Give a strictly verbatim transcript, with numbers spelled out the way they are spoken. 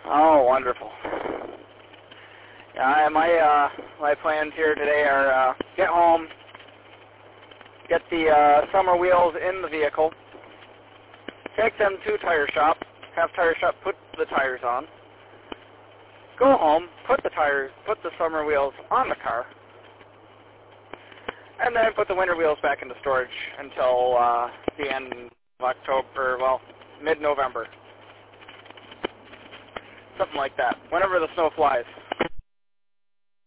Oh, wonderful. Yeah, my uh, my plans here today are uh, get home, get the uh, summer wheels in the vehicle, take them to tire shop, have tire shop put the tires on, go home, put the tires, put the summer wheels on the car, and then put the winter wheels back into storage until uh, the end of October, well, mid-November. Something like that, whenever the snow flies.